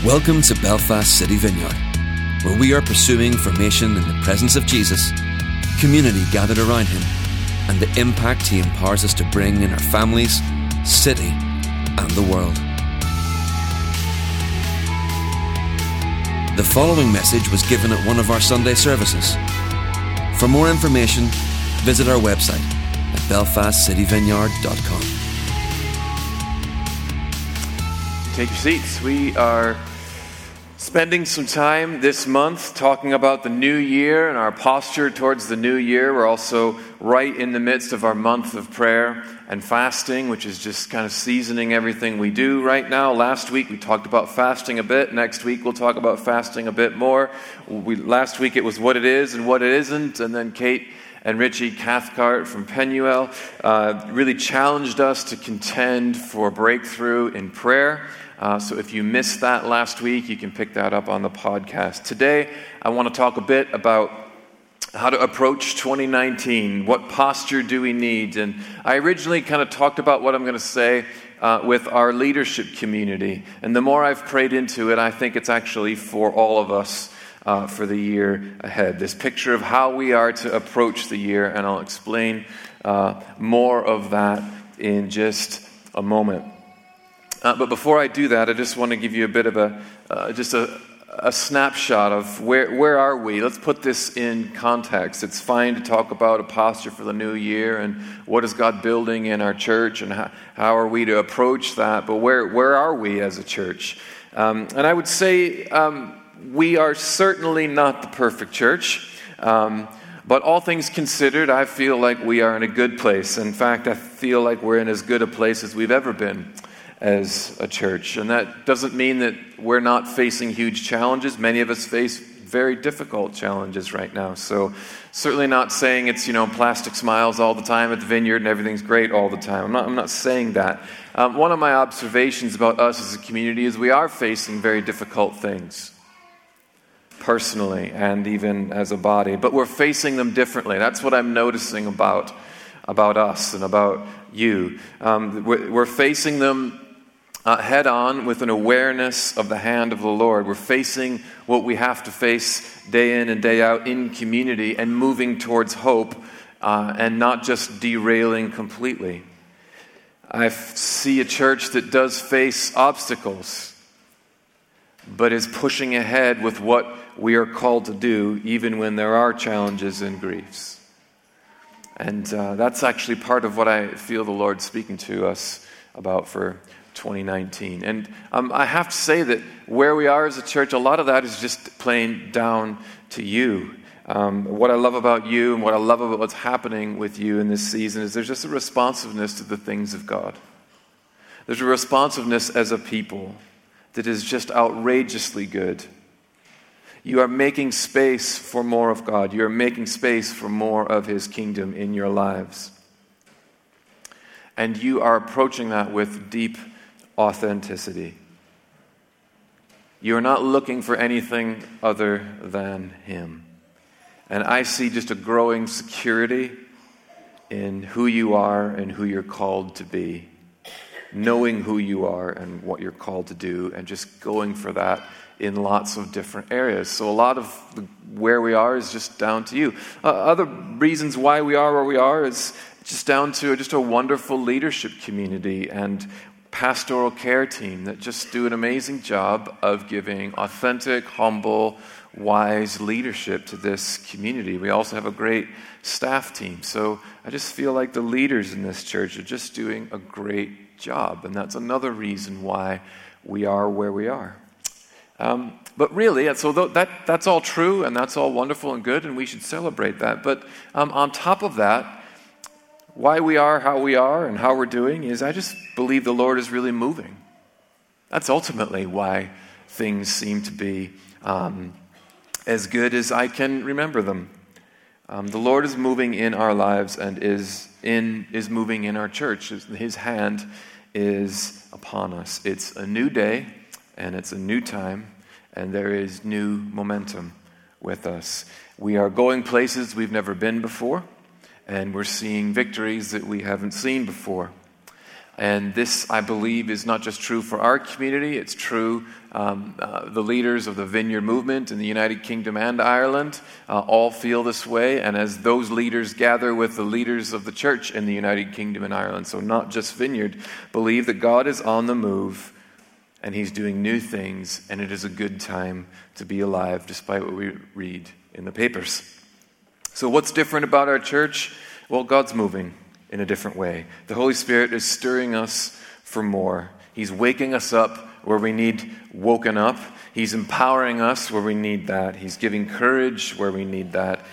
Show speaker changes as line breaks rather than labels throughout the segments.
Welcome to Belfast City Vineyard, where we are pursuing formation in the presence of Jesus, community gathered around Him, and the impact He empowers us to bring in our families, city, and the world. The following message was given at one of our Sunday services. For more information, visit our website at belfastcityvineyard.com.
Take your seats. We are spending some time this month talking about the new year and our posture towards the new year. We're also right in the midst of our month of prayer and fasting, which is just kind of seasoning everything we do right now. Last week we talked about fasting a bit. Next week we'll talk about fasting a bit more. Last week it was what it is and what it isn't, and then Kate and Richie Cathcart from Penuel really challenged us to contend for breakthrough in prayer. So if you missed that last week, you can pick that up on the podcast. Today, I want to talk a bit about how to approach 2019. What posture do we need? And I originally kind of talked about what I'm going to say with our leadership community. And the more I've prayed into it, I think it's actually for all of us for the year ahead. This picture of how we are to approach the year, and I'll explain more of that in just a moment. But before I do that, I just want to give you a bit of a snapshot of where are we. Let's put this in context. It's fine to talk about a posture for the new year and what is God building in our church and how are we to approach that. But where are we as a church? And I would say we are certainly not the perfect church. But all things considered, I feel like we are in a good place. In fact, I feel like we're in as good a place as we've ever been as a church. And that doesn't mean that we're not facing huge challenges. Many of us face very difficult challenges right now. So certainly not saying it's, plastic smiles all the time at the vineyard and everything's great all the time. I'm not saying that. One of my observations about us as a community is we are facing very difficult things, personally and even as a body. But we're facing them differently. That's what I'm noticing about us and about you. We're facing them head on with an awareness of the hand of the Lord. We're facing what we have to face day in and day out in community and moving towards hope and not just derailing completely. I see a church that does face obstacles, but is pushing ahead with what we are called to do, even when there are challenges and griefs. And that's actually part of what I feel the Lord speaking to us about for 2019. And I have to say that where we are as a church, a lot of that is just plain down to you. What I love about you and what I love about what's happening with you in this season is there's just a responsiveness to the things of God. There's a responsiveness as a people that is just outrageously good. You are making space for more of God. You are making space for more of His kingdom in your lives. And you are approaching that with deep authenticity. You are not looking for anything other than Him. And I see just a growing security in who you are and who you're called to be. Knowing who you are and what you're called to do and just going for that in lots of different areas. So a lot of where we are is just down to you. Other reasons why we are where we are is just down to just a wonderful leadership community and pastoral care team that just do an amazing job of giving authentic, humble, wise leadership to this community. We also have a great staff team. So I just feel like the leaders in this church are just doing a great job. And that's another reason why we are where we are. But really, so that's all true and that's all wonderful and good and we should celebrate that. But on top of that, why we are how we are and how we're doing is I just believe the Lord is really moving. That's ultimately why things seem to be as good as I can remember them. The Lord is moving in our lives and is moving in our church. His hand is upon us. It's a new day and it's a new time and there is new momentum with us. We are going places we've never been before and we're seeing victories that we haven't seen before. And this, I believe, is not just true for our community, it's true the leaders of the Vineyard movement in the United Kingdom and Ireland all feel this way, and as those leaders gather with the leaders of the church in the United Kingdom and Ireland, so not just Vineyard, believe that God is on the move and he's doing new things, and it is a good time to be alive despite what we read in the papers. So what's different about our church? Well, God's moving in a different way. The Holy Spirit is stirring us for more. He's waking us up where we need woken up. He's empowering us where we need that. He's giving courage where we need that.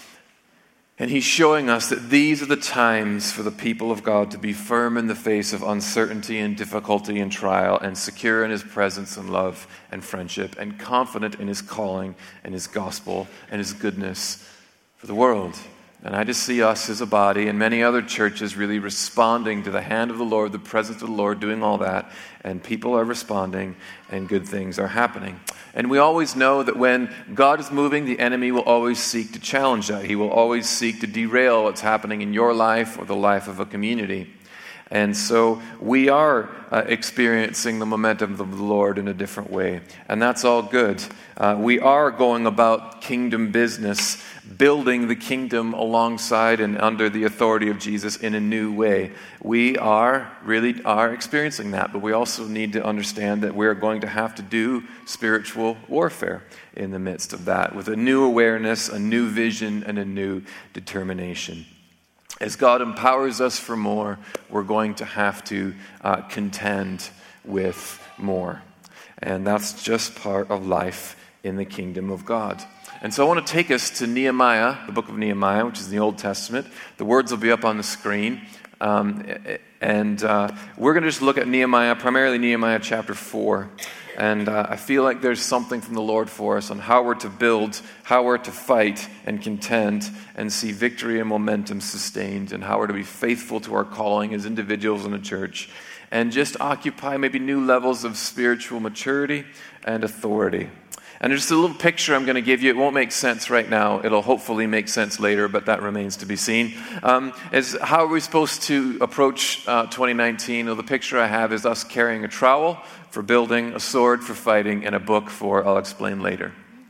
And he's showing us that these are the times for the people of God to be firm in the face of uncertainty and difficulty and trial, and secure in his presence and love and friendship, and confident in his calling and his gospel and his goodness for the world. And I just see us as a body and many other churches really responding to the hand of the Lord, the presence of the Lord, doing all that. And people are responding and good things are happening. And we always know that when God is moving, the enemy will always seek to challenge that. He will always seek to derail what's happening in your life or the life of a community. And so we are experiencing the momentum of the Lord in a different way. And that's all good. We are going about kingdom business, building the kingdom alongside and under the authority of Jesus in a new way. We really are experiencing that, but we also need to understand that we're going to have to do spiritual warfare in the midst of that, with a new awareness, a new vision, and a new determination. As God empowers us for more, we're going to have to contend with more. And that's just part of life in the kingdom of God. And so I want to take us to Nehemiah, the book of Nehemiah, which is the Old Testament. The words will be up on the screen. We're going to just look at Nehemiah, primarily Nehemiah chapter 4. And I feel like there's something from the Lord for us on how we're to build, how we're to fight and contend and see victory and momentum sustained, and how we're to be faithful to our calling as individuals in a church and just occupy maybe new levels of spiritual maturity and authority. And just a little picture I'm going to give you. It won't make sense right now. It'll hopefully make sense later, but that remains to be seen. Is how are we supposed to approach 2019? Well, the picture I have is us carrying a trowel for building, a sword for fighting, and a book for I'll explain later.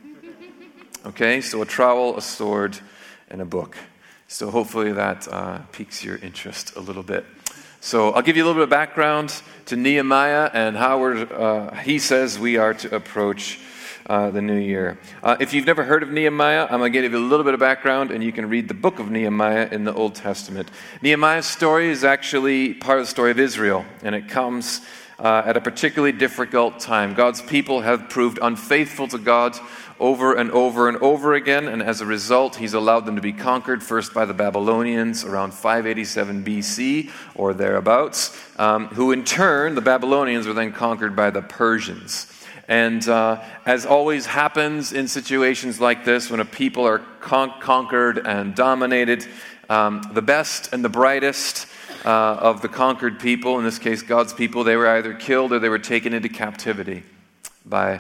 Okay, so a trowel, a sword, and a book. So hopefully that piques your interest a little bit. So I'll give you a little bit of background to Nehemiah and how he says we are to approach the new year. If you've never heard of Nehemiah, I'm going to give you a little bit of background, and you can read the book of Nehemiah in the Old Testament. Nehemiah's story is actually part of the story of Israel, and it comes at a particularly difficult time. God's people have proved unfaithful to God over and over and over again, and as a result, he's allowed them to be conquered, first by the Babylonians around 587 BC or thereabouts, who in turn, the Babylonians, were then conquered by the Persians. And as always happens in situations like this, when a people are conquered and dominated, the best and the brightest of the conquered people, in this case God's people, they were either killed or they were taken into captivity by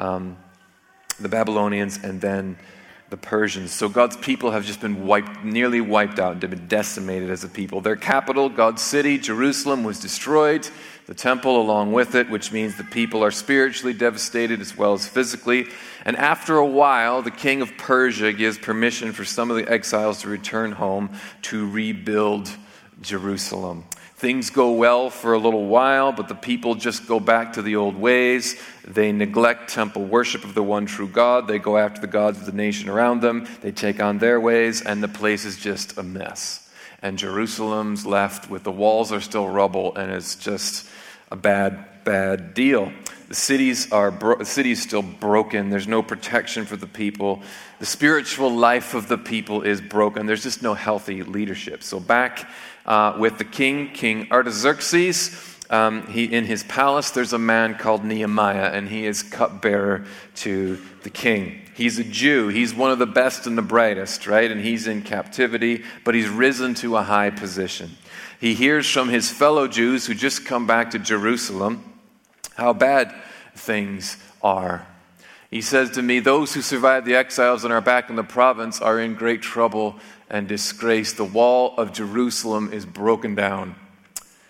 the Babylonians and then the Persians. So God's people have just been nearly wiped out. They've been decimated as a people. Their capital, God's city, Jerusalem, was destroyed. The temple along with it, which means the people are spiritually devastated as well as physically. And after a while, the king of Persia gives permission for some of the exiles to return home to rebuild Jerusalem. Things go well for a little while, but the people just go back to the old ways. They neglect temple worship of the one true God. They go after the gods of the nation around them. They take on their ways, and the place is just a mess. And Jerusalem's left with the walls are still rubble, and it's just a bad deal. The city's still broken. There's no protection for the people. The spiritual life of the people is broken. There's just no healthy leadership. So back with the King Artaxerxes, in his palace, there's a man called Nehemiah, and he is cupbearer to the king. He's a Jew. He's one of the best and the brightest, right? And he's in captivity, but he's risen to a high position. He hears from his fellow Jews who just come back to Jerusalem how bad things are. He says to me, those who survived the exiles and are back in the province are in great trouble and disgrace. The wall of Jerusalem is broken down.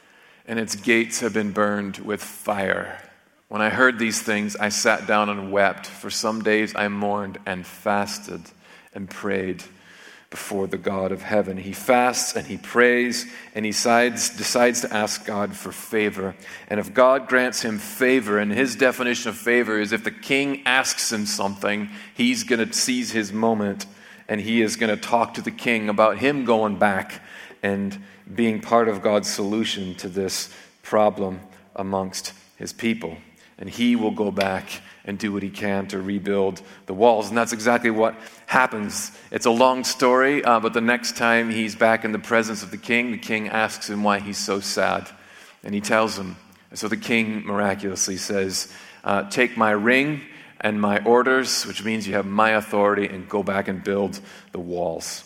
and its gates have been burned with fire. When I heard these things, I sat down and wept. For some days I mourned and fasted and prayed before the God of heaven. He fasts and he prays and he decides to ask God for favor. And if God grants him favor, and his definition of favor is if the king asks him something, he's going to seize his moment and he is going to talk to the king about him going back and being part of God's solution to this problem amongst his people. And he will go back and do what he can to rebuild the walls. And that's exactly what happens. It's a long story, but the next time he's back in the presence of the king asks him why he's so sad. And he tells him. So the king miraculously says, take my ring and my orders, which means you have my authority, and go back and build the walls.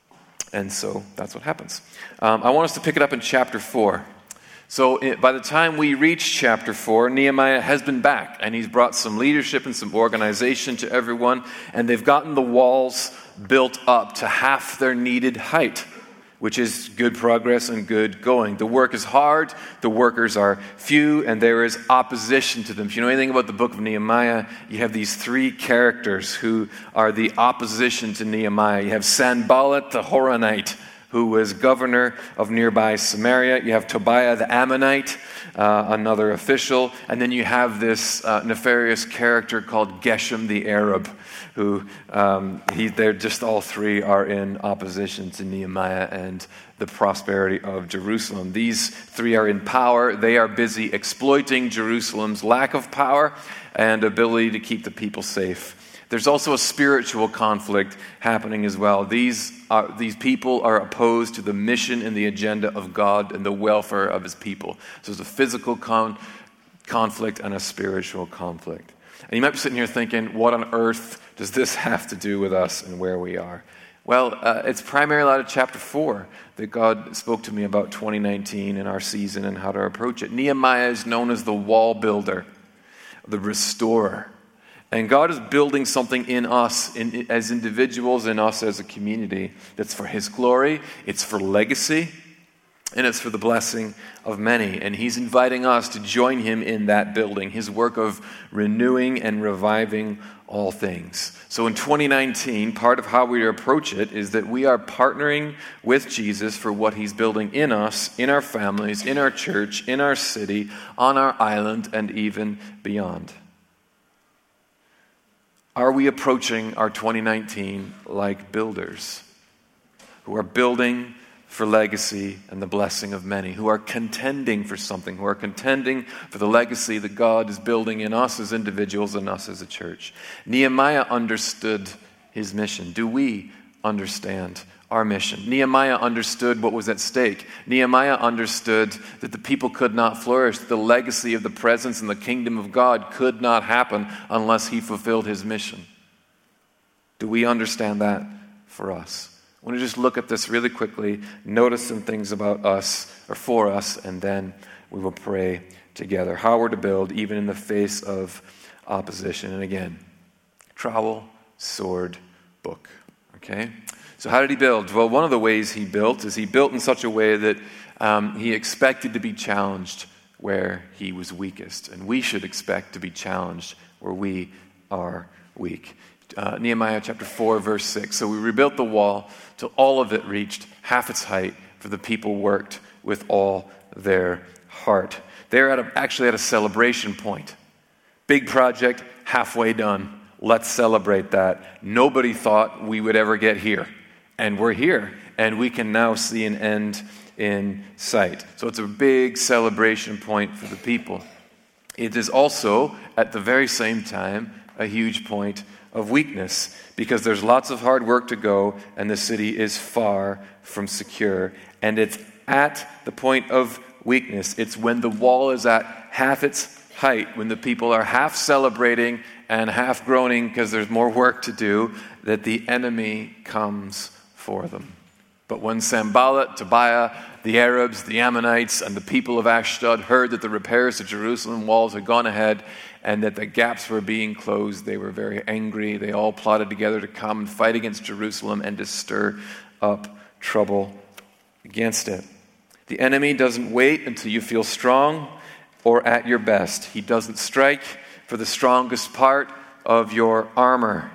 And so that's what happens. I want us to pick it up in chapter 4. So by the time we reach chapter 4, Nehemiah has been back, and he's brought some leadership and some organization to everyone, and they've gotten the walls built up to half their needed height, which is good progress and good going. The work is hard, the workers are few, and there is opposition to them. If you know anything about the book of Nehemiah, you have these three characters who are the opposition to Nehemiah. You have Sanballat the Horonite, who was governor of nearby Samaria. You have Tobiah the Ammonite, another official. And then you have this nefarious character called Geshem the Arab, who they're just all three are in opposition to Nehemiah and the prosperity of Jerusalem. These three are in power. They are busy exploiting Jerusalem's lack of power and ability to keep the people safe. There's also a spiritual conflict happening as well. These people are opposed to the mission and the agenda of God and the welfare of his people. So there's a physical conflict and a spiritual conflict. And you might be sitting here thinking, what on earth does this have to do with us and where we are? Well, it's primarily out of chapter 4 that God spoke to me about 2019 and our season and how to approach it. Nehemiah is known as the wall builder, the restorer. And God is building something in us as individuals, in us as a community, that's for his glory, it's for legacy, and it's for the blessing of many. And he's inviting us to join him in that building, his work of renewing and reviving all things. So in 2019, part of how we approach it is that we are partnering with Jesus for what he's building in us, in our families, in our church, in our city, on our island, and even beyond. Are we approaching our 2019 like builders who are building for legacy and the blessing of many, who are contending for something, who are contending for the legacy that God is building in us as individuals and us as a church? Nehemiah understood his mission. Do we understand our mission? Nehemiah understood what was at stake. Nehemiah understood that the people could not flourish. The legacy of the presence and the kingdom of God could not happen unless he fulfilled his mission. Do we understand that for us? I want to just look at this really quickly, notice some things about us or for us, and then we will pray together. How we're to build even in the face of opposition. And again, trowel, sword, book. Okay? So how did he build? Well, one of the ways he built is he built in such a way that he expected to be challenged where he was weakest. And we should expect to be challenged where we are weak. Nehemiah chapter 4, verse 6. So we rebuilt the wall till all of it reached half its height, for the people worked with all their heart. They're actually at a celebration point. Big project, halfway done. Let's celebrate that. Nobody thought we would ever get here. And we're here, and we can now see an end in sight. So it's a big celebration point for the people. It is also, at the very same time, a huge point of weakness, because there's lots of hard work to go, and the city is far from secure. And it's at the point of weakness. It's when the wall is at half its height, when the people are half celebrating and half groaning because there's more work to do, that the enemy comes for them. But when Sanballat, Tobiah, the Arabs, the Ammonites, and the people of Ashdod heard that the repairs to Jerusalem walls had gone ahead and that the gaps were being closed, they were very angry. They all plotted together to come and fight against Jerusalem and to stir up trouble against it. The enemy doesn't wait until you feel strong or at your best. He doesn't strike for the strongest part of your armor.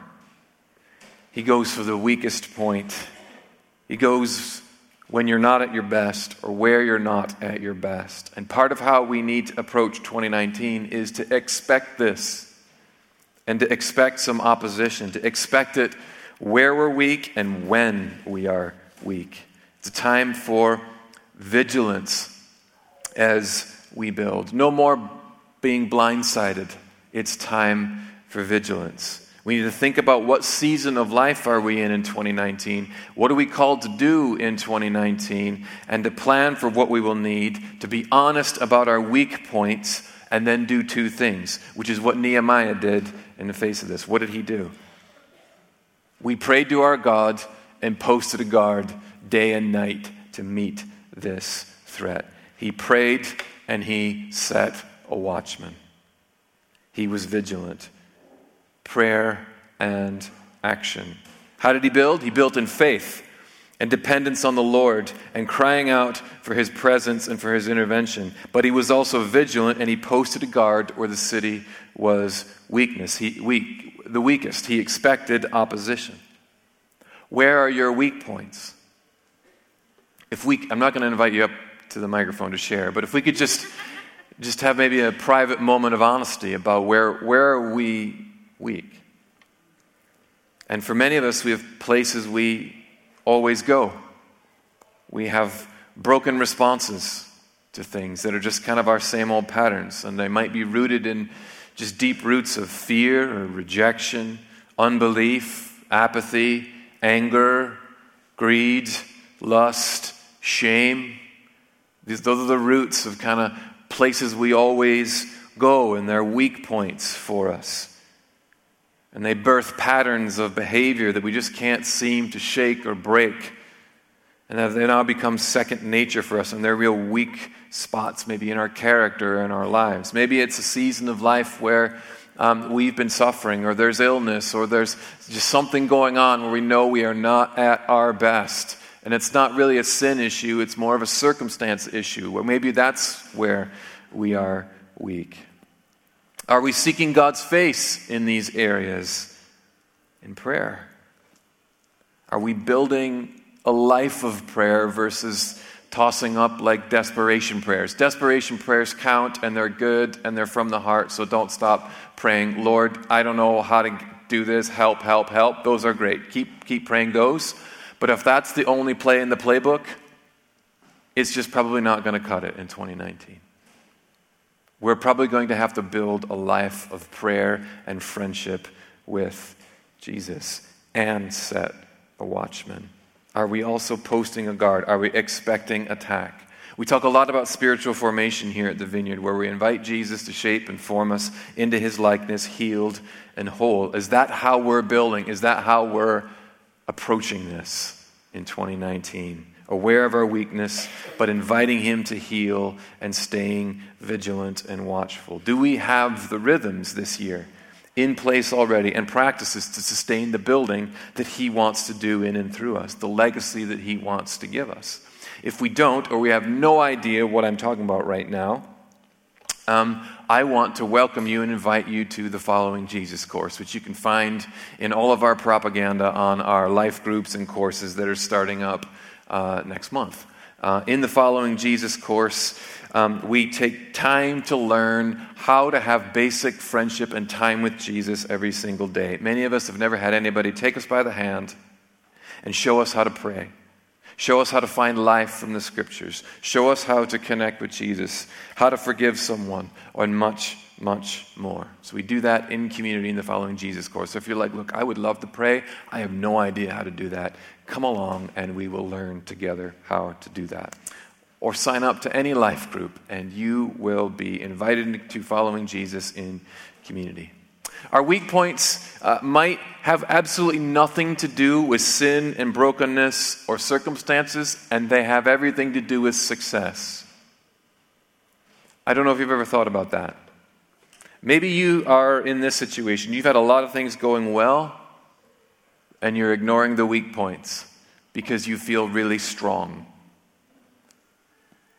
He goes for the weakest point. He goes when you're not at your best or where you're not at your best. And part of how we need to approach 2019 is to expect this and to expect some opposition, to expect it where we're weak and when we are weak. It's a time for vigilance as we build. No more being blindsided. It's time for vigilance. We need to think about what season of life are we in 2019? What are we called to do in 2019? And to plan for what we will need, to be honest about our weak points, and then do two things, which is what Nehemiah did in the face of this. What did he do? We prayed to our God and posted a guard day and night to meet this threat. He prayed and he set a watchman. He was vigilant. Prayer and action. How did he build? He built in faith and dependence on the Lord and crying out for his presence and for his intervention. But he was also vigilant and he posted a guard where the city was the weakest. He expected opposition. Where are your weak points? I'm not going to invite you up to the microphone to share, but if we could just have maybe a private moment of honesty about where are we weak. And for many of us, we have places we always go. We have broken responses to things that are just kind of our same old patterns, and they might be rooted in just deep roots of fear or rejection, unbelief, apathy, anger, greed, lust, shame. Those are the roots of kind of places we always go, and they're weak points for us. And they birth patterns of behavior that we just can't seem to shake or break. And they now become second nature for us, and they're real weak spots maybe in our character and our lives. Maybe it's a season of life where we've been suffering, or there's illness, or there's just something going on where we know we are not at our best. And it's not really a sin issue, it's more of a circumstance issue, where maybe that's where we are weak. Are we seeking God's face in these areas in prayer? Are we building a life of prayer versus tossing up like desperation prayers? Desperation prayers count, and they're good, and they're from the heart, so don't stop praying, Lord, I don't know how to do this, help, help, help. Those are great. Keep praying those. But if that's the only play in the playbook, it's just probably not going to cut it in 2019. We're probably going to have to build a life of prayer and friendship with Jesus and set a watchman. Are we also posting a guard? Are we expecting attack? We talk a lot about spiritual formation here at the Vineyard, where we invite Jesus to shape and form us into his likeness, healed and whole. Is that how we're building? Is that how we're approaching this in 2019? Aware of our weakness, but inviting him to heal and staying vigilant and watchful. Do we have the rhythms this year in place already and practices to sustain the building that he wants to do in and through us, the legacy that he wants to give us? If we don't, or we have no idea what I'm talking about right now, I want to welcome you and invite you to the Following Jesus course, which you can find in all of our propaganda on our life groups and courses that are starting up next month. In the Following Jesus course, we take time to learn how to have basic friendship and time with Jesus every single day. Many of us have never had anybody take us by the hand and show us how to pray. Show us how to find life from the Scriptures. Show us how to connect with Jesus, how to forgive someone, and much, much more. So we do that in community in the Following Jesus course. So if you're like, look, I would love to pray, I have no idea how to do that, come along and we will learn together how to do that. Or sign up to any life group and you will be invited to Following Jesus in community. Our weak points might have absolutely nothing to do with sin and brokenness or circumstances, and they have everything to do with success. I don't know if you've ever thought about that. Maybe you are in this situation. You've had a lot of things going well, and you're ignoring the weak points because you feel really strong.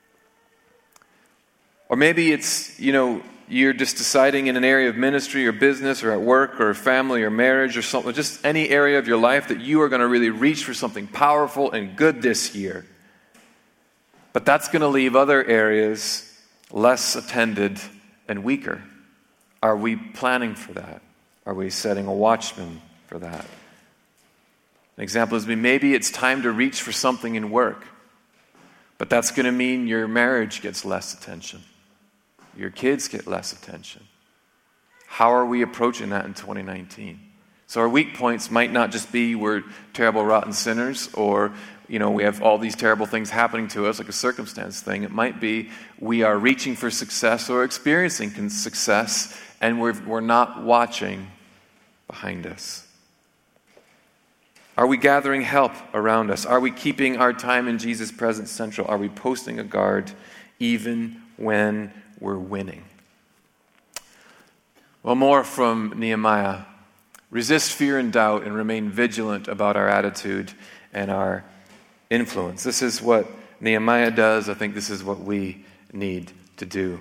Or maybe it's, you're just deciding in an area of ministry or business or at work or family or marriage or something, just any area of your life that you are going to really reach for something powerful and good this year. But that's going to leave other areas less attended and weaker. Are we planning for that? Are we setting a watchman for that? An example is maybe it's time to reach for something in work, but that's going to mean your marriage gets less attention. Your kids get less attention. How are we approaching that in 2019? So our weak points might not just be we're terrible, rotten sinners, or we have all these terrible things happening to us, like a circumstance thing. It might be we are reaching for success or experiencing success, and we're not watching behind us. Are we gathering help around us? Are we keeping our time in Jesus' presence central? Are we posting a guard even when we're winning? Well, more from Nehemiah. Resist fear and doubt and remain vigilant about our attitude and our influence. This is what Nehemiah does. I think this is what we need to do.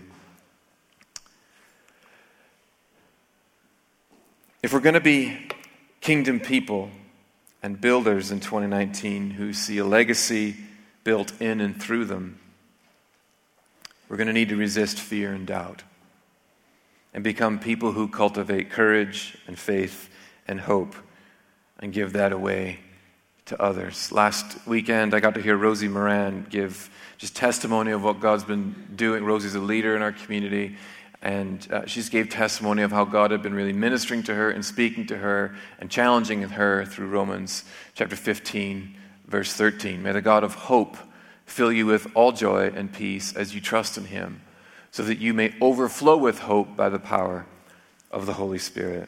If we're going to be kingdom people and builders in 2019 who see a legacy built in and through them, we're going to need to resist fear and doubt and become people who cultivate courage and faith and hope and give that away to others. Last weekend, I got to hear Rosie Moran give just testimony of what God's been doing. Rosie's a leader in our community, and she just gave testimony of how God had been really ministering to her and speaking to her and challenging her through Romans chapter 15, verse 13. May the God of hope fill you with all joy and peace as you trust in Him, so that you may overflow with hope by the power of the Holy Spirit.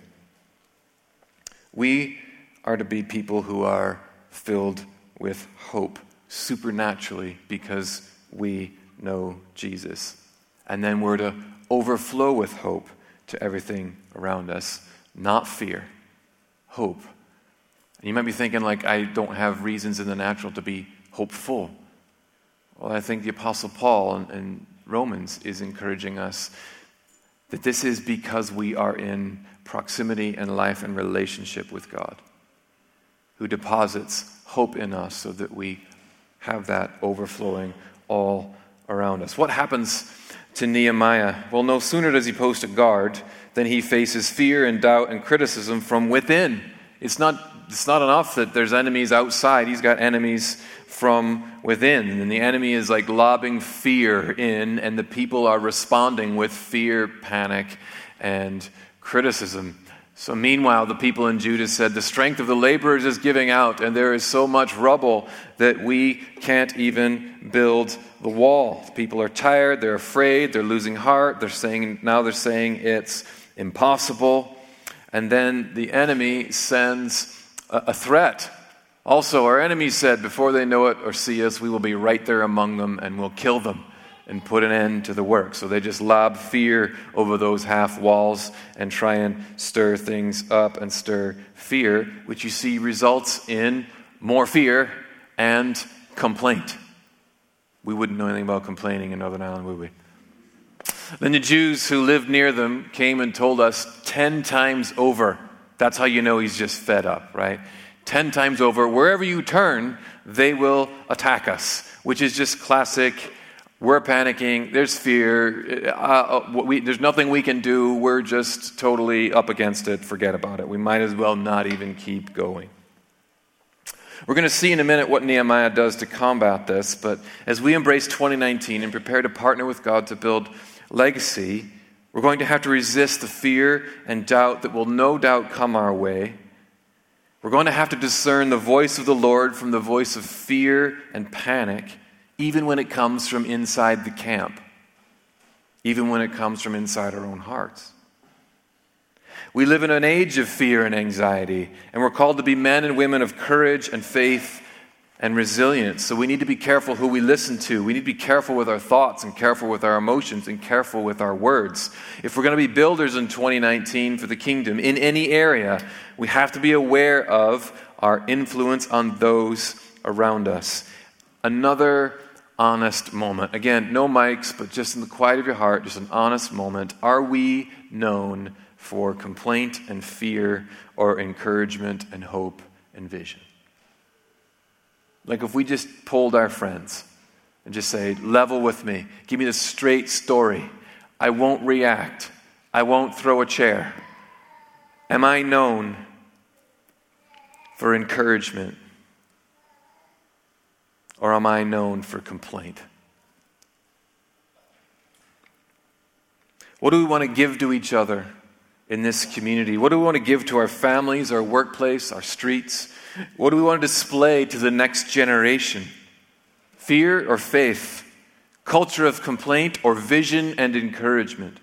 We are to be people who are filled with hope supernaturally because we know Jesus. And then we're to overflow with hope to everything around us, not fear, hope. And you might be thinking, I don't have reasons in the natural to be hopeful. Well, I think the Apostle Paul in Romans is encouraging us that this is because we are in proximity and life and relationship with God, who deposits hope in us so that we have that overflowing all around us. What happens to Nehemiah? Well, no sooner does he post a guard than he faces fear and doubt and criticism from within. It's not enough that there's enemies outside. He's got enemies from within. And the enemy is lobbing fear in, and the people are responding with fear, panic, and criticism. So meanwhile, the people in Judah said, the strength of the laborers is giving out, and there is so much rubble that we can't even build the wall. The people are tired, they're afraid, they're losing heart, they're saying it's impossible. And then the enemy sends a threat. Also, our enemies said, before they know it or see us, we will be right there among them and we'll kill them and put an end to the work. So they just lob fear over those half walls and try and stir things up and stir fear, which you see results in more fear and complaint. We wouldn't know anything about complaining in Northern Ireland, would we? Then the Jews who lived near them came and told us 10 times over. That's how you know he's just fed up, right? 10 times over, wherever you turn, they will attack us, which is just classic. We're panicking, there's fear, there's nothing we can do, we're just totally up against it, forget about it. We might as well not even keep going. We're going to see in a minute what Nehemiah does to combat this, but as we embrace 2019 and prepare to partner with God to build legacy, we're going to have to resist the fear and doubt that will no doubt come our way. We're going to have to discern the voice of the Lord from the voice of fear and panic, even when it comes from inside the camp, even when it comes from inside our own hearts. We live in an age of fear and anxiety, and we're called to be men and women of courage and faith and resilience. So we need to be careful who we listen to. We need to be careful with our thoughts and careful with our emotions and careful with our words. If we're going to be builders in 2019 for the kingdom in any area, we have to be aware of our influence on those around us. Another honest moment. Again, no mics, but just in the quiet of your heart, just an honest moment. Are we known for complaint and fear, or encouragement and hope and vision? Like if we just polled our friends and just say, level with me, give me the straight story. I won't react. I won't throw a chair. Am I known for encouragement? Or am I known for complaint? What do we want to give to each other in this community? What do we want to give to our families, our workplace, our streets? What do we want to display to the next generation? Fear or faith? Culture of complaint or vision and encouragement?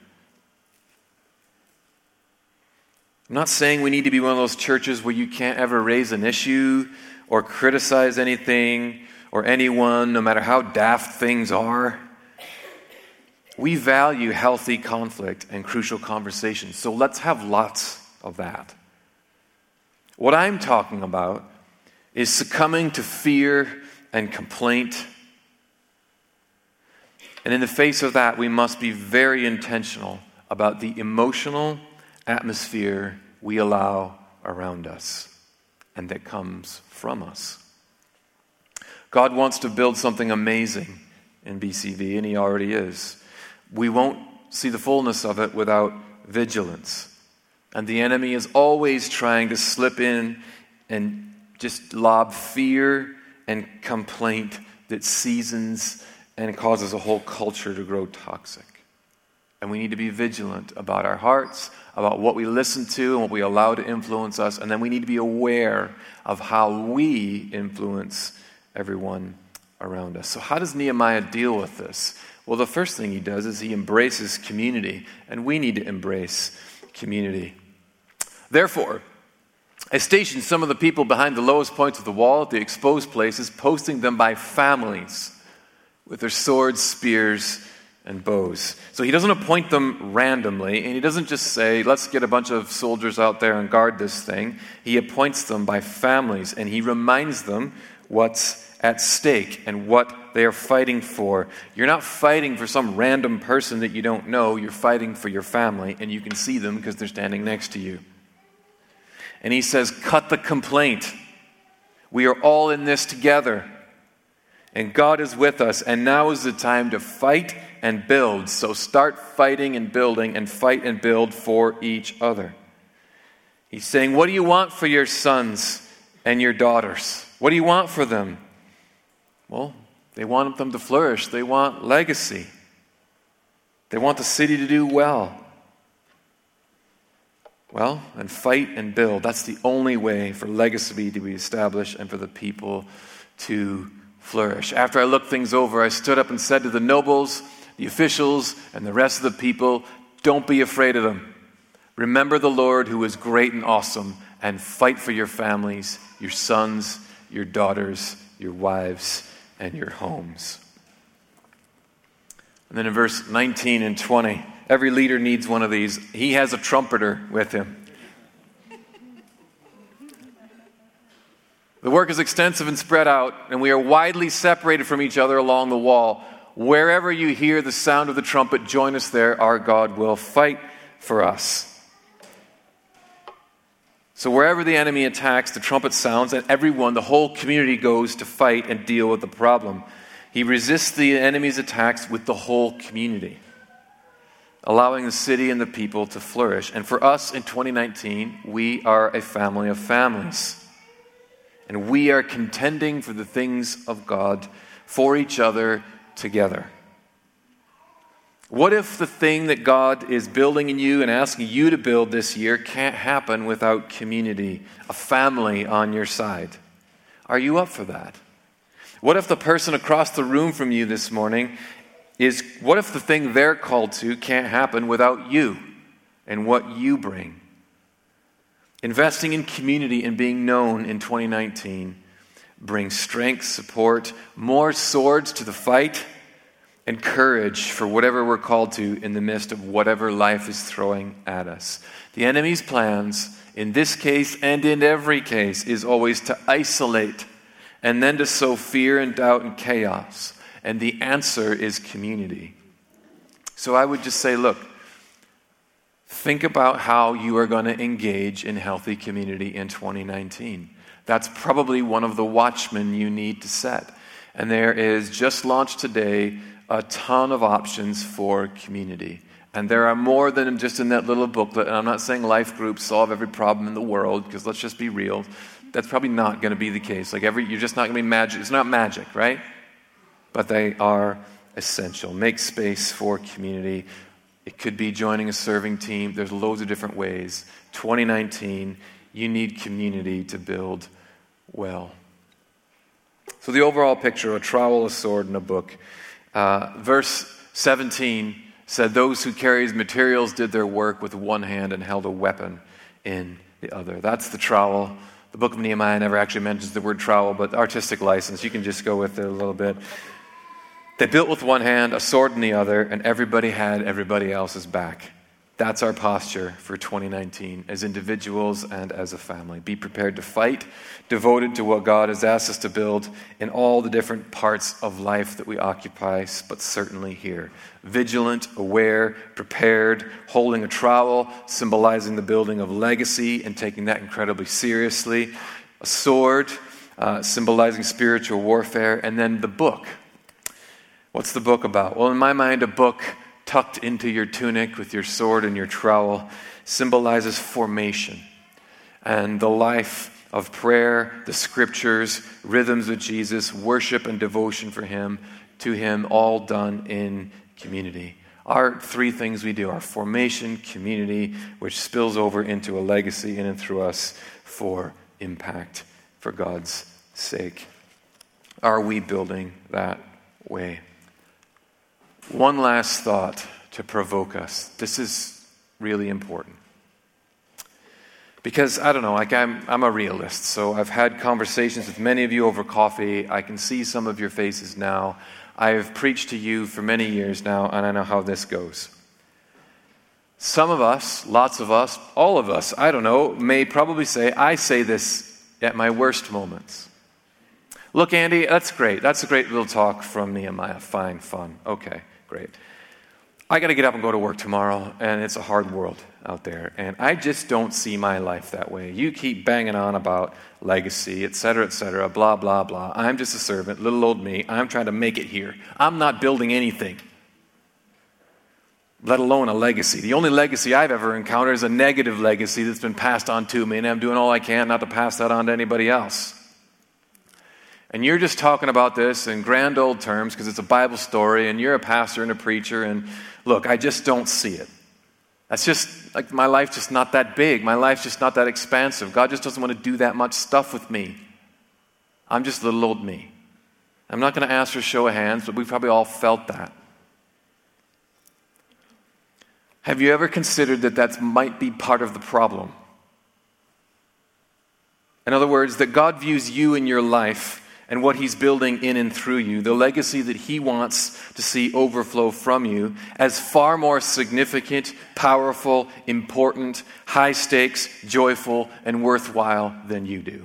I'm not saying we need to be one of those churches where you can't ever raise an issue or criticize anything or anyone, no matter how daft things are. We value healthy conflict and crucial conversations, so let's have lots of that. What I'm talking about is succumbing to fear and complaint. And in the face of that, we must be very intentional about the emotional atmosphere we allow around us and that comes from us. God wants to build something amazing in BCV, and He already is. We won't see the fullness of it without vigilance. And the enemy is always trying to slip in and just lob fear and complaint that seasons and causes a whole culture to grow toxic. And we need to be vigilant about our hearts, about what we listen to and what we allow to influence us. And then we need to be aware of how we influence everyone around us. So how does Nehemiah deal with this? Well, the first thing he does is he embraces community, and we need to embrace community. Therefore, I stationed some of the people behind the lowest points of the wall at the exposed places, posting them by families with their swords, spears, and bows. So he doesn't appoint them randomly, and he doesn't just say, let's get a bunch of soldiers out there and guard this thing. He appoints them by families, and he reminds them what's at stake and what they are fighting for. You're not fighting for some random person that you don't know. You're fighting for your family, and you can see them because they're standing next to you. And he says, cut the complaint. We are all in this together. And God is with us, and now is the time to fight and build. So start fighting and building, and fight and build for each other. He's saying, what do you want for your sons and your daughters? What do you want for them? Well, they want them to flourish. They want legacy. They want the city to do well. Well, and fight and build. That's the only way for legacy to be established and for the people to flourish. After I looked things over, I stood up and said to the nobles, the officials, and the rest of the people, don't be afraid of them. Remember the Lord who is great and awesome, and fight for your families, your sons, your daughters, your wives, and your homes. And then in verse 19 and 20, every leader needs one of these. He has a trumpeter with him. The work is extensive and spread out, and we are widely separated from each other along the wall. Wherever you hear the sound of the trumpet, join us there. Our God will fight for us. So wherever the enemy attacks, the trumpet sounds, and everyone, the whole community goes to fight and deal with the problem. He resists the enemy's attacks with the whole community, allowing the city and the people to flourish. And for us in 2019, we are a family of families. And we are contending for the things of God for each other together. What if the thing that God is building in you and asking you to build this year can't happen without community, a family on your side? Are you up for that? What if the person across the room from you this morning what if the thing they're called to can't happen without you and what you bring? Investing in community and being known in 2019 brings strength, support, more swords to the fight, and courage for whatever we're called to in the midst of whatever life is throwing at us. The enemy's plans, in this case and in every case, is always to isolate and then to sow fear and doubt and chaos. And the answer is community. So I would just say, look, think about how you are going to engage in healthy community in 2019. That's probably one of the watchmen you need to set. And there is, just launched today, a ton of options for community. And there are more than just in that little booklet. And I'm not saying life groups solve every problem in the world, because let's just be real. That's probably not going to be the case. You're just not going to be magic. It's not magic, right? But they are essential. Make space for community. It could be joining a serving team. There's loads of different ways. 2019, you need community to build well. So the overall picture, a trowel, a sword, and a book. Verse 17 said, those who carried materials did their work with one hand and held a weapon in the other. That's the trowel. The book of Nehemiah never actually mentions the word trowel, but artistic license, you can just go with it a little bit. They built with one hand, a sword in the other, and everybody had everybody else's back. That's our posture for 2019 as individuals and as a family. Be prepared to fight, devoted to what God has asked us to build in all the different parts of life that we occupy, but certainly here. Vigilant, aware, prepared, holding a trowel, symbolizing the building of legacy and taking that incredibly seriously. A sword, symbolizing spiritual warfare. And then the book. What's the book about? Well, in my mind, a book tucked into your tunic with your sword and your trowel symbolizes formation and the life of prayer, the scriptures, rhythms of Jesus, worship and devotion for him, to him, all done in community. Our three things we do are formation, community, which spills over into a legacy in and through us for impact, for God's sake. Are we building that way? One last thought to provoke us. This is really important. Because, I don't know, I'm a realist, so I've had conversations with many of you over coffee. I can see some of your faces now. I've preached to you for many years now, and I know how this goes. Some of us, lots of us, all of us, I don't know, may probably say, I say this at my worst moments. Look, Andy, that's great. That's a great little talk from Nehemiah. Fine, fun. Okay, great. I got to get up and go to work tomorrow, and it's a hard world out there. And I just don't see my life that way. You keep banging on about legacy, et cetera, blah, blah, blah. I'm just a servant, little old me. I'm trying to make it here. I'm not building anything, let alone a legacy. The only legacy I've ever encountered is a negative legacy that's been passed on to me, and I'm doing all I can not to pass that on to anybody else. And you're just talking about this in grand old terms because it's a Bible story and you're a pastor and a preacher, and look, I just don't see it. That's just, my life's just not that big. My life's just not that expansive. God just doesn't want to do that much stuff with me. I'm just little old me. I'm not going to ask for a show of hands, but we've probably all felt that. Have you ever considered that might be part of the problem? In other words, that God views you in your life and what he's building in and through you, the legacy that he wants to see overflow from you, as far more significant, powerful, important, high stakes, joyful, and worthwhile than you do.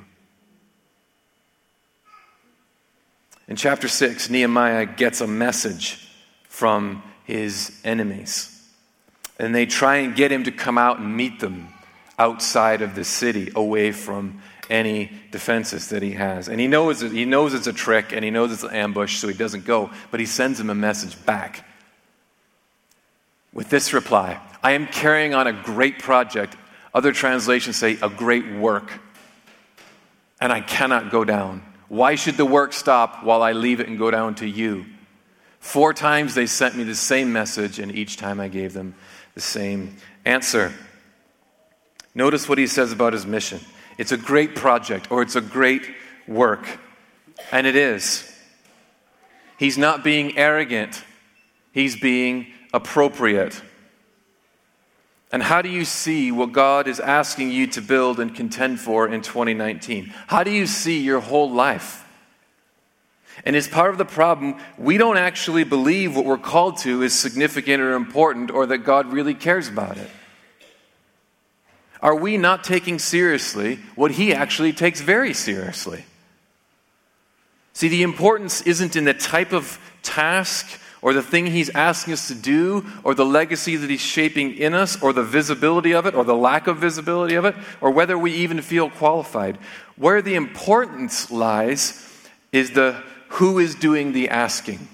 In chapter 6, Nehemiah gets a message from his enemies. And they try and get him to come out and meet them outside of the city, away from any defenses that he has. And he knows it's a trick, and he knows it's an ambush, so he doesn't go. But he sends him a message back with this reply: I am carrying on a great project. Other translations say a great work. And I cannot go down. Why should the work stop while I leave it and go down to you? 4 times they sent me the same message, and each time I gave them the same answer. Notice what he says about his mission. It's a great project, or it's a great work. And it is. He's not being arrogant. He's being appropriate. And how do you see what God is asking you to build and contend for in 2019? How do you see your whole life? And as part of the problem, we don't actually believe what we're called to is significant or important, or that God really cares about it. Are we not taking seriously what he actually takes very seriously? See, the importance isn't in the type of task or the thing he's asking us to do, or the legacy that he's shaping in us, or the visibility of it, or the lack of visibility of it, or whether we even feel qualified. Where the importance lies is the who is doing the asking.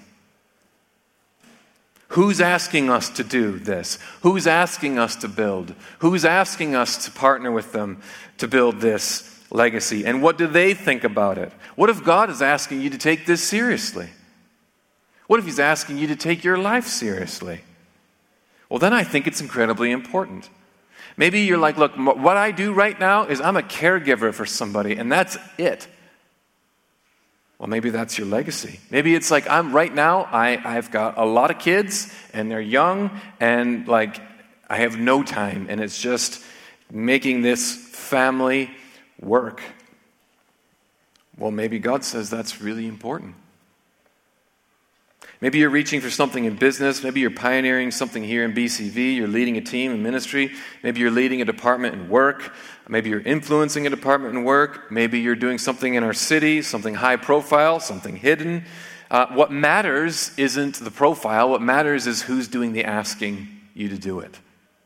Who's asking us to do this? Who's asking us to build? Who's asking us to partner with them to build this legacy? And what do they think about it? What if God is asking you to take this seriously? What if he's asking you to take your life seriously? Well, then I think it's incredibly important. Maybe you're like, look, what I do right now is I'm a caregiver for somebody, and that's it. Well, maybe that's your legacy. Maybe it's like I've got a lot of kids, and they're young, and like I have no time, and it's just making this family work. Well, maybe God says that's really important. Maybe you're reaching for something in business. Maybe you're pioneering something here in BCV. You're leading a team in ministry. Maybe you're leading a department in work. Maybe you're influencing a department in work. Maybe you're doing something in our city, something high profile, something hidden. What matters isn't the profile. What matters is who's doing the asking you to do it.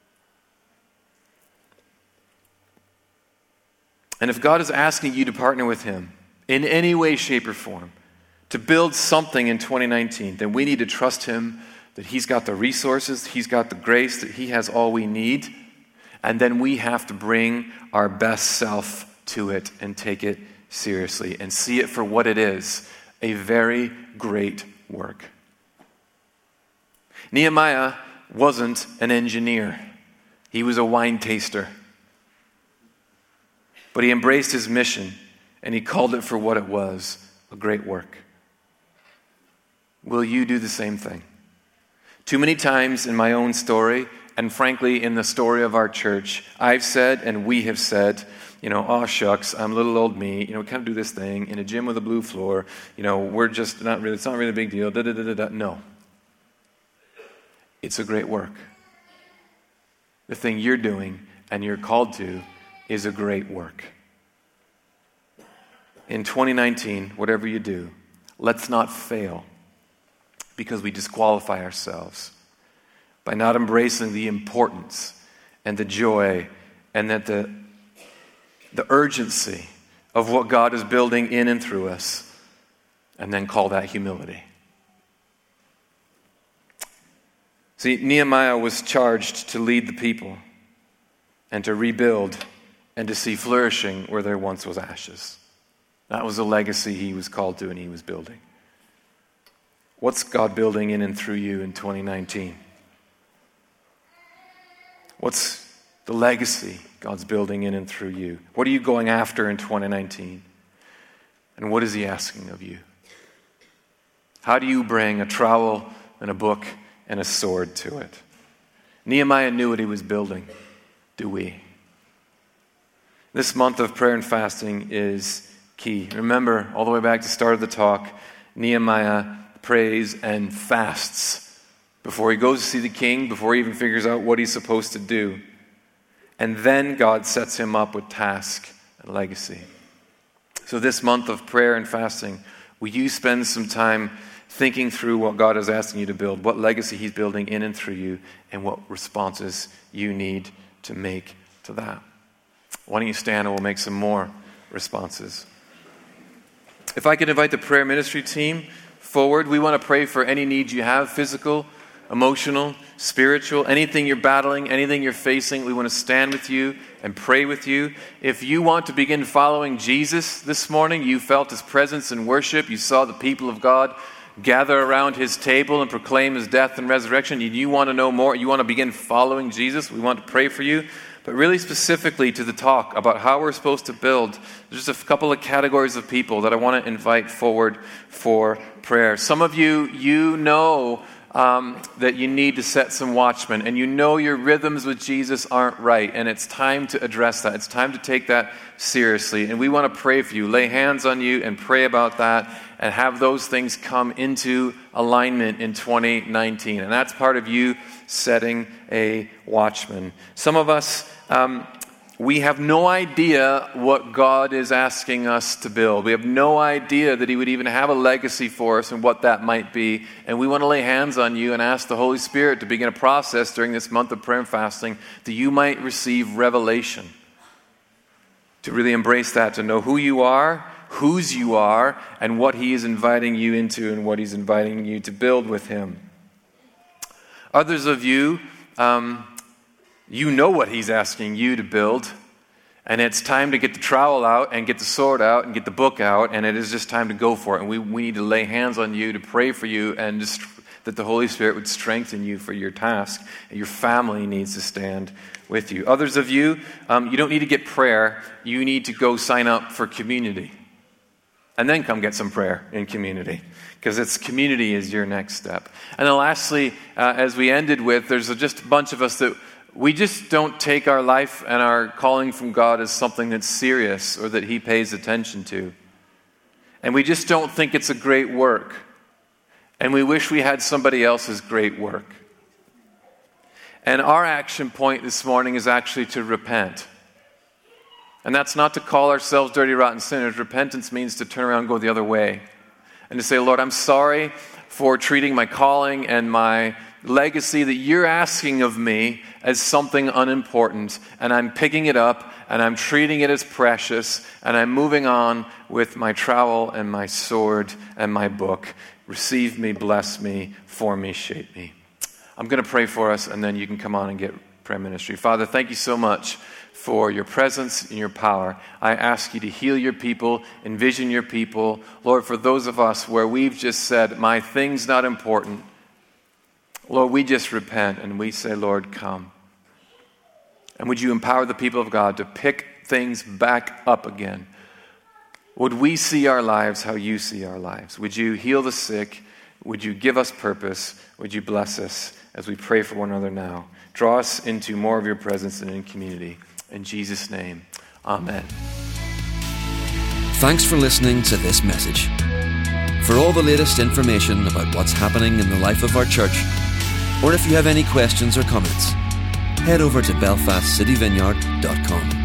And if God is asking you to partner with him in any way, shape, or form, to build something in 2019, then we need to trust him that he's got the resources, he's got the grace, that he has all we need. And then we have to bring our best self to it and take it seriously and see it for what it is, a very great work. Nehemiah wasn't an engineer. He was a wine taster. But he embraced his mission and he called it for what it was, a great work. Will you do the same thing? Too many times in my own story, and frankly in the story of our church, I've said and we have said, oh shucks, I'm little old me, kind of do this thing in a gym with a blue floor, we're just not really, it's not really a big deal, No. It's a great work. The thing you're doing and you're called to is a great work. In 2019, whatever you do, let's not fail because we disqualify ourselves by not embracing the importance and the joy and that the urgency of what God is building in and through us, and then call that humility. See, Nehemiah was charged to lead the people and to rebuild and to see flourishing where there once was ashes. That was the legacy he was called to and he was building. What's God building in and through you in 2019? What's the legacy God's building in and through you? What are you going after in 2019? And what is he asking of you? How do you bring a trowel and a book and a sword to it? Nehemiah knew what he was building. Do we? This month of prayer and fasting is key. Remember, all the way back to the start of the talk, Nehemiah prays and fasts before he goes to see the king, before he even figures out what he's supposed to do. And then God sets him up with task and legacy. So this month of prayer and fasting, will you spend some time thinking through what God is asking you to build, what legacy he's building in and through you, and what responses you need to make to that? Why don't you stand and we'll make some more responses. If I could invite the prayer ministry team forward, we want to pray for any needs you have, physical, emotional, spiritual, anything you're battling, anything you're facing. We want to stand with you and pray with you. If you want to begin following Jesus this morning, you felt his presence in worship, you saw the people of God gather around his table and proclaim his death and resurrection, and you want to know more, you want to begin following Jesus, we want to pray for you. But really specifically to the talk about how we're supposed to build, there's just a couple of categories of people that I want to invite forward for prayer. Some of you know that you need to set some watchmen, and you know your rhythms with Jesus aren't right, and it's time to address that. It's time to take that seriously, and we want to pray for you, lay hands on you and pray about that, and have those things come into alignment in 2019. And that's part of you setting a watchman. Some of us we have no idea what God is asking us to build. We have no idea that he would even have a legacy for us and what that might be. And we want to lay hands on you and ask the Holy Spirit to begin a process during this month of prayer and fasting that you might receive revelation. To really embrace that, to know who you are, whose you are, and what he is inviting you into and what he's inviting you to build with him. Others of you, you know what he's asking you to build, and it's time to get the trowel out and get the sword out and get the book out, and it is just time to go for it. And we need to lay hands on you, to pray for you, and just that the Holy Spirit would strengthen you for your task. And your family needs to stand with you. Others of you, you don't need to get prayer. You need to go sign up for community. And then come get some prayer in community, because community is your next step. And then lastly, as we ended with, there's just a bunch of us that we just don't take our life and our calling from God as something that's serious or that he pays attention to. And we just don't think it's a great work. And we wish we had somebody else's great work. And our action point this morning is actually to repent. And that's not to call ourselves dirty, rotten sinners. Repentance means to turn around and go the other way. And to say, Lord, I'm sorry for treating my calling and my legacy that you're asking of me as something unimportant. And I'm picking it up and I'm treating it as precious. And I'm moving on with my trowel and my sword and my book. Receive me, bless me, form me, shape me. I'm going to pray for us, and then you can come on and get prayer ministry. Father, thank you so much for your presence and your power. I ask you to heal your people, envision your people. Lord, for those of us where we've just said, my thing's not important, Lord, we just repent and we say, Lord, come. And would you empower the people of God to pick things back up again? Would we see our lives how you see our lives? Would you heal the sick? Would you give us purpose? Would you bless us as we pray for one another now? Draw us into more of your presence and in community. In Jesus' name, amen.
Thanks for listening to this message. For all the latest information about what's happening in the life of our church, or if you have any questions or comments, head over to belfastcityvineyard.com.